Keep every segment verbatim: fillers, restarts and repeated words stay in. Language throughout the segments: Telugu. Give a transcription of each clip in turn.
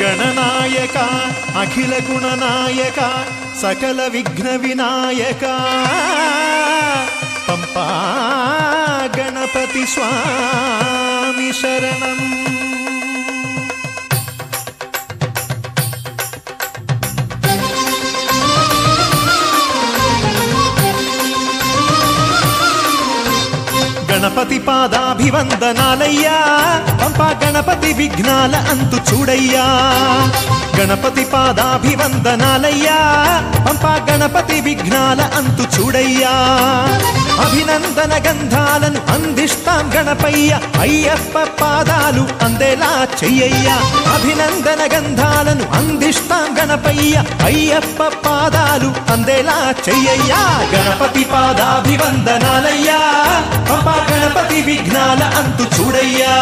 గణనాయక అఖిల గుణనాయక సకల విఘ్న వినాయక పంపా గణపతి స్వామి శరణం. గణపతి పాదాభివందనాలయ్యా పంపా గణపతి విఘ్నాల అంతు చూడయ్యా. గణపతి పాదాభివందనాలయ్యా పంపా గణపతి విఘ్నాల అంతు చూడయ్యా. అభినందన గంధాలను అందిస్తాం గణపయ్య అయ్యప్ప పాదాలు అందేలా చెయ్యయ్యా. అభినందన గంధాలను అందిస్తాం గణపయ్య అయ్యప్ప పాదాలు అందేలా చెయ్యయ్యా. గణపతి పాదాభివందనాలయ్యా పంపా గణపతి విఘ్నాల అంతు చూడయ్యా.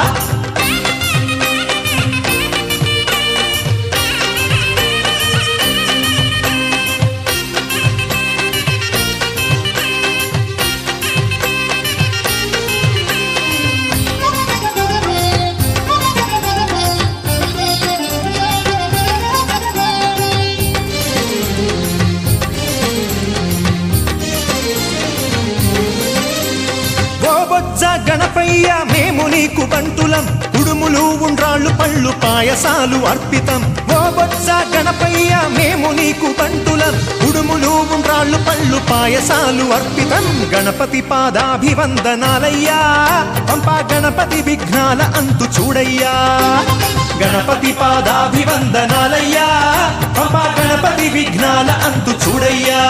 గణపయ్య మేము నీకు బంటులం కుడుములు ఉండ్రాళ్ళు పళ్ళు పాయసాలు అర్పితం. ఓ బొత్స గణపయ్య మేము నీకు బంటులం కుడుములు ఉండ్రాళ్ళు పళ్ళు పాయసాలు అర్పితం. గణపతి పాదాభివందనాలయ్యా పంపా గణపతి విఘ్నాల అంతు చూడయ్యా. గణపతి పాదాభివందనాలయ్యా పంపా గణపతి విఘ్నాల అంతు చూడయ్యా.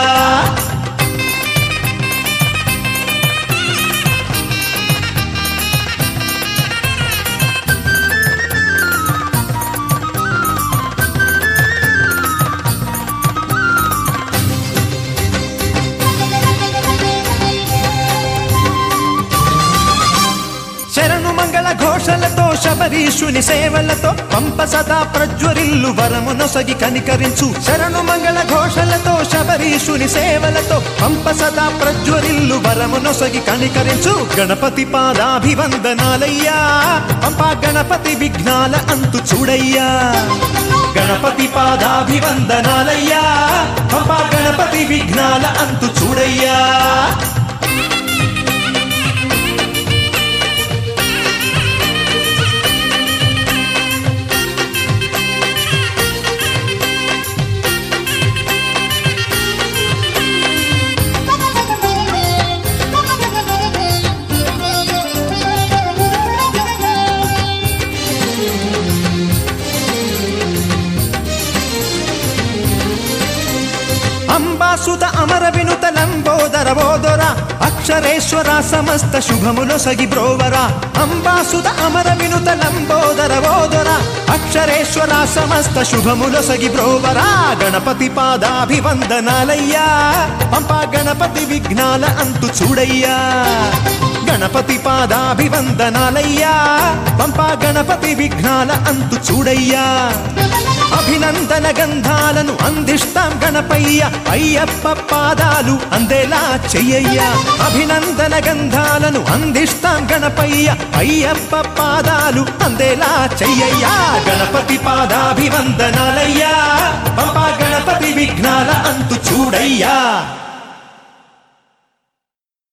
శరణు మంగళ ఘోషలతో శబరీషుని సేవలతో పంప సదా ప్రజ్వరిల్లు వరము నొసగి కనికరించు. శరణు మంగళ ఘోషలతో శబరీషుని సేవలతో పంప సదా ప్రజ్వరిల్లు వరము నొసగి కనికరించు. గణపతి పాదాభివందనాలయ్యా పంపా గణపతి విఘ్నాల అంతు చూడయ్యా. గణపతి పాదాభివందనాలయ్యా పంపా గణపతి విఘ్నాల అంతు చూడయ్యా. అంబాసుత అమర వినుత లంబోదర బోదర అక్షరేశ్వర సమస్త శుభములో సగి బ్రోవరా. అంబాసుత అమర వినుత లంబోదర బోదర అక్షరేశ్వర సమస్త శుభములో సగి బ్రోవరా. గణపతి పాదాభివందనాలయ్యా పంపా గణపతి విఘ్నాల అంతు చూడయ్యా. గణపతి పాదాభివందనాలయ్యా పంపా గణపతి విఘ్నాల అంతు చూడయ్యా. అభినందన గంధాలను అందిస్తాం గణపయ్య అయ్యప్ప పాదాలు అందేలా చెయ్యయ్యా. అభినందన గంధాలను అందిస్తాం గణపయ్య అయ్యప్ప పాదాలు అందేలా చెయ్యయ్యా. గణపతి పాదాభివందనాలయ్యా పంపా గణపతి విఘ్నాల అంతు చూడయ్యా.